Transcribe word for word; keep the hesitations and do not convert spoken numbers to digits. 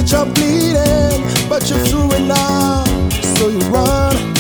You're bleeding, but you're through it now. So you run.